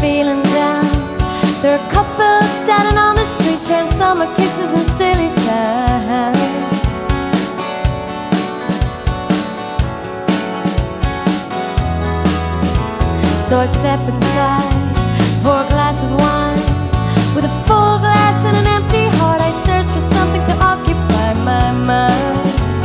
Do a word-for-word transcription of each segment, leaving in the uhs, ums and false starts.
feeling down. There are couples standing on the street sharing summer kisses and silly sounds. So I step inside, pour a glass of wine. With a full glass and an empty heart, I search for something to occupy my mind.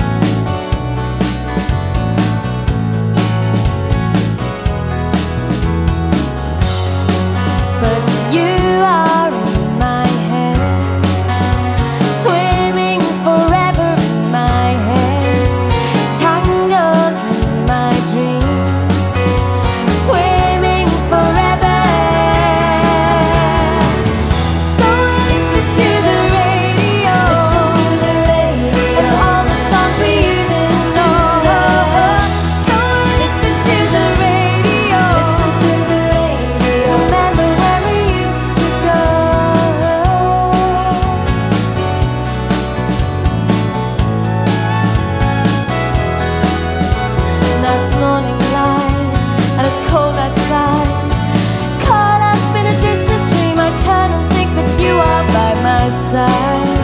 But you are in my head, swimming forever in my head, tangled in my dreams, swimming forever. So listen to the radio, listen to the radio, and all the songs we used to know. So listen to the radio, listen to the radio, remember where we used to go. Now it's morning light and it's cold outside. Caught up in a distant dream, I turn and think that you are by my side.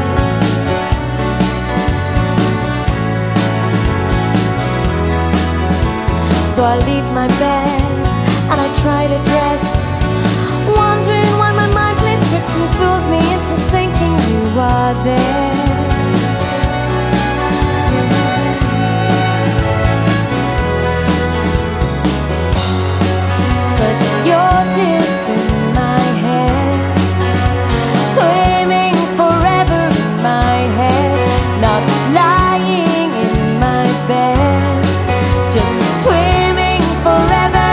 So I leave my bed and I try to dress, wondering why my mind plays tricks and fools me into thinking you are there. But you're just in my head, swimming forever in my head, not lying in my bed, just swimming forever.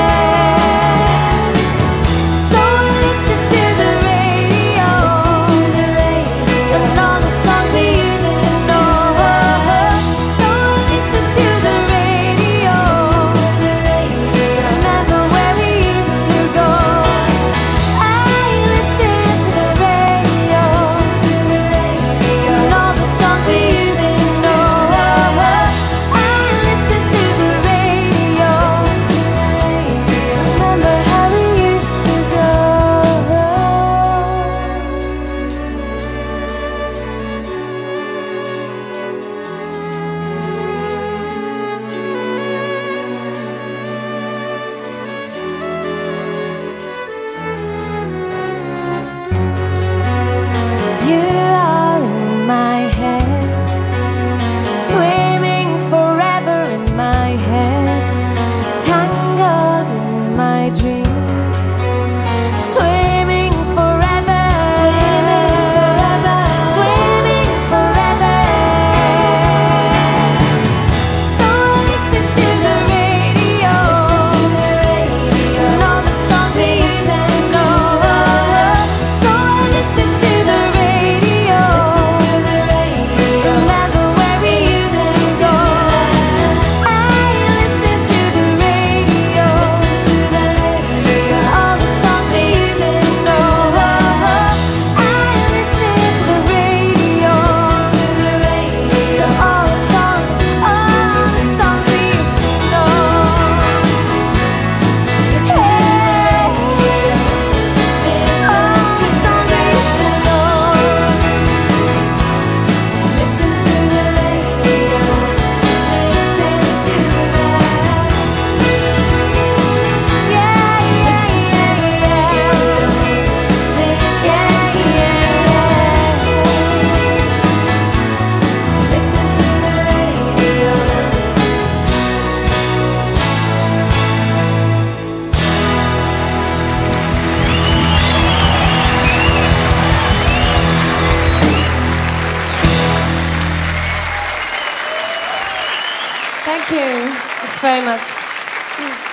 So listen to the radio, listen to the radio, and all the songs we used to know. So listen to the radio, listen to the radio, remember where we used to go. I listen to the radio, listen to the radio, and all the songs we used to know. I listen to the radio, remember how we used to go. You are in my head, swimming forever in my head, tangled in my dreams, swimming forever, swimming forever. So listen to the radio, listen to the radio, and all the songs we used to know. So listen to the radio, listen to the radio, remember where we used to go. I listen to the radio, listen to the radio, and all the songs we used to know. I listen to the radio, listen to the radio, to all the songs, all the songs we used to know. Hey, all the songs we used to know. Listen to the radio, listen to that. Yeah, yeah, yeah, yeah. Yeah, yeah. Listen to the radio. Thank you. Thanks very much.